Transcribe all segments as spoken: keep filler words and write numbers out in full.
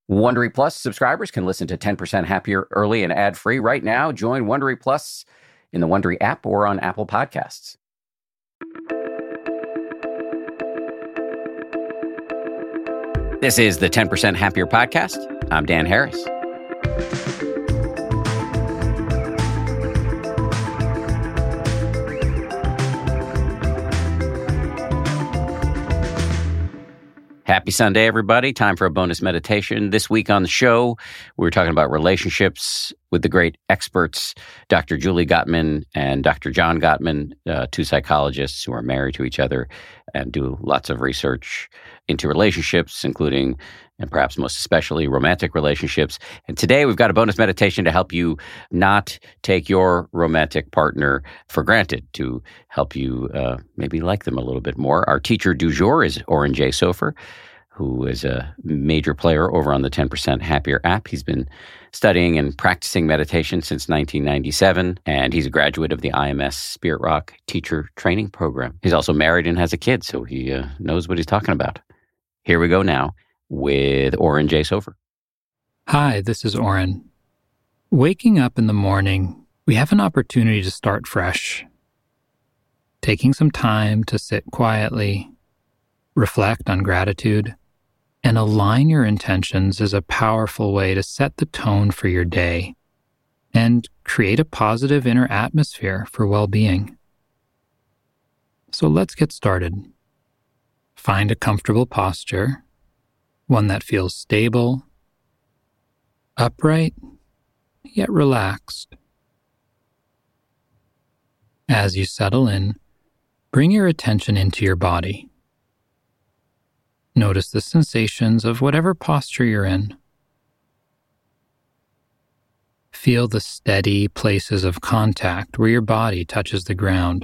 Wondery Plus subscribers can listen to ten percent Happier early and ad-free right now. Join Wondery Plus in the Wondery app or on Apple Podcasts. This is the ten percent Happier podcast. I'm Dan Harris. Happy Sunday, everybody. Time for a bonus meditation. This week on the show, we're talking about relationships with the great experts, Doctor Julie Gottman and Doctor John Gottman, uh, two psychologists who are married to each other and do lots of research into relationships, including, and perhaps most especially, romantic relationships. And today we've got a bonus meditation to help you not take your romantic partner for granted, to help you uh, maybe like them a little bit more. Our teacher du jour is Oren J. Sofer, who is a major player over on the ten percent Happier app. He's been studying and practicing meditation since nineteen ninety-seven, and he's a graduate of the I M S Spirit Rock Teacher Training Program. He's also married and has a kid, so he uh, knows what he's talking about. Here we go now with Oren J. Sofer. Hi, this is Oren. Waking up in the morning, we have an opportunity to start fresh. Taking some time to sit quietly, reflect on gratitude, and align your intentions is a powerful way to set the tone for your day and create a positive inner atmosphere for well-being. So let's get started. Find a comfortable posture, one that feels stable, upright, yet relaxed. As you settle in, bring your attention into your body. Notice the sensations of whatever posture you're in. Feel the steady places of contact where your body touches the ground.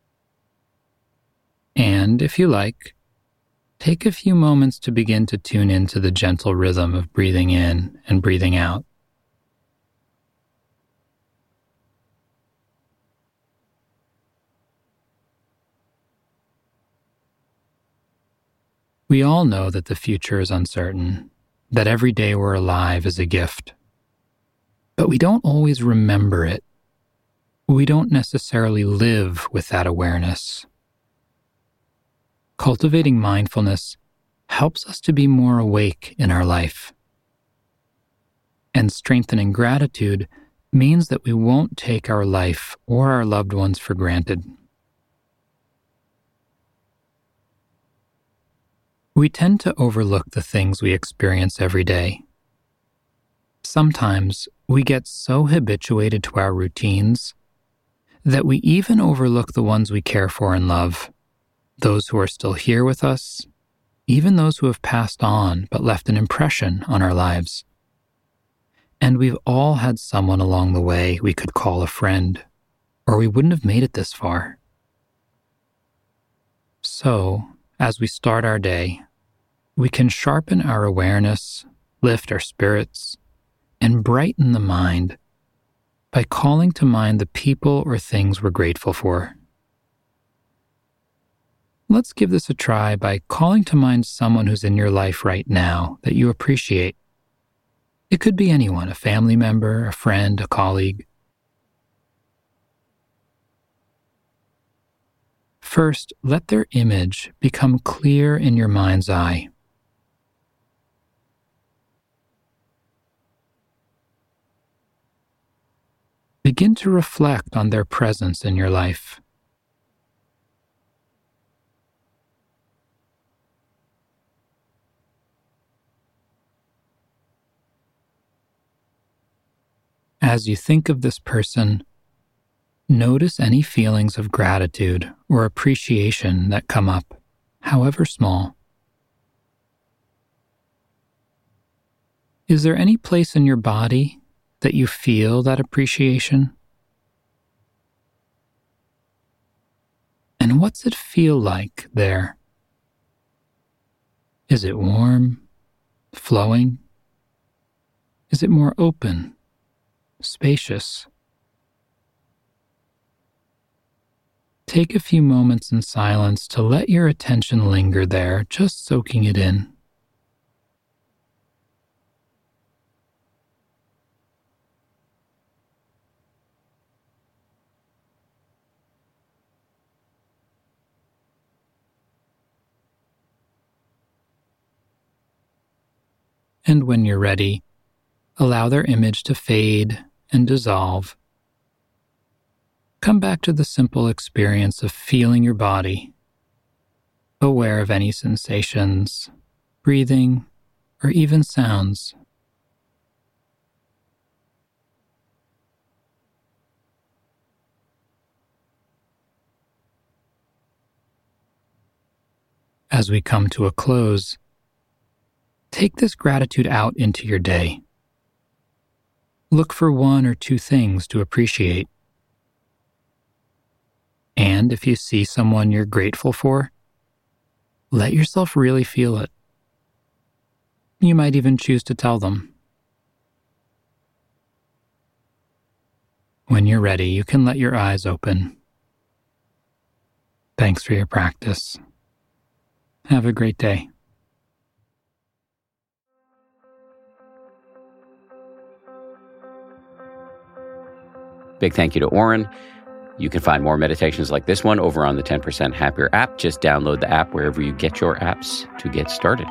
And, if you like, take a few moments to begin to tune into the gentle rhythm of breathing in and breathing out. We all know that the future is uncertain, that every day we're alive is a gift. But we don't always remember it. We don't necessarily live with that awareness. Cultivating mindfulness helps us to be more awake in our life. And strengthening gratitude means that we won't take our life or our loved ones for granted. We tend to overlook the things we experience every day. Sometimes we get so habituated to our routines that we even overlook the ones we care for and love, those who are still here with us, even those who have passed on but left an impression on our lives. And we've all had someone along the way we could call a friend, or we wouldn't have made it this far. So, as we start our day, we can sharpen our awareness, lift our spirits, and brighten the mind by calling to mind the people or things we're grateful for. Let's give this a try by calling to mind someone who's in your life right now that you appreciate. It could be anyone, a family member, a friend, a colleague. First, let their image become clear in your mind's eye. Begin to reflect on their presence in your life. As you think of this person, notice any feelings of gratitude or appreciation that come up, however small. Is there any place in your body that you feel that appreciation? And what's it feel like there? Is it warm, flowing? Is it more open, spacious? Take a few moments in silence to let your attention linger there, just soaking it in. And when you're ready, allow their image to fade and dissolve. Come back to the simple experience of feeling your body, aware of any sensations, breathing, or even sounds. As we come to a close, take this gratitude out into your day. Look for one or two things to appreciate. And if you see someone you're grateful for, let yourself really feel it. You might even choose to tell them. When you're ready, you can let your eyes open. Thanks for your practice. Have a great day. Big thank you to Oren. You can find more meditations like this one over on the ten percent Happier app. Just download the app wherever you get your apps to get started.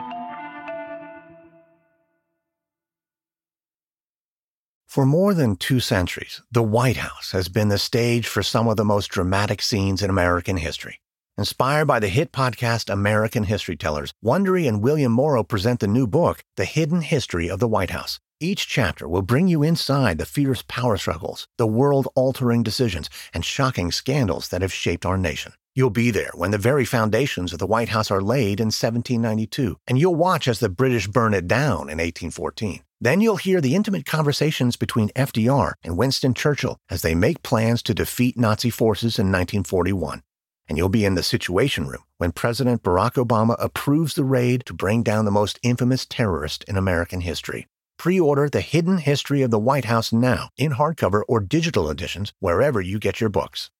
For more than two centuries, the White House has been the stage for some of the most dramatic scenes in American history. Inspired by the hit podcast American History Tellers, Wondery and William Morrow present the new book, The Hidden History of the White House. Each chapter will bring you inside the fierce power struggles, the world-altering decisions, and shocking scandals that have shaped our nation. You'll be there when the very foundations of the White House are laid in seventeen ninety-two, and you'll watch as the British burn it down in eighteen fourteen. Then you'll hear the intimate conversations between F D R and Winston Churchill as they make plans to defeat Nazi forces in nineteen forty-one. And you'll be in the Situation Room when President Barack Obama approves the raid to bring down the most infamous terrorist in American history. Pre-order The Hidden History of the White House now in hardcover or digital editions wherever you get your books.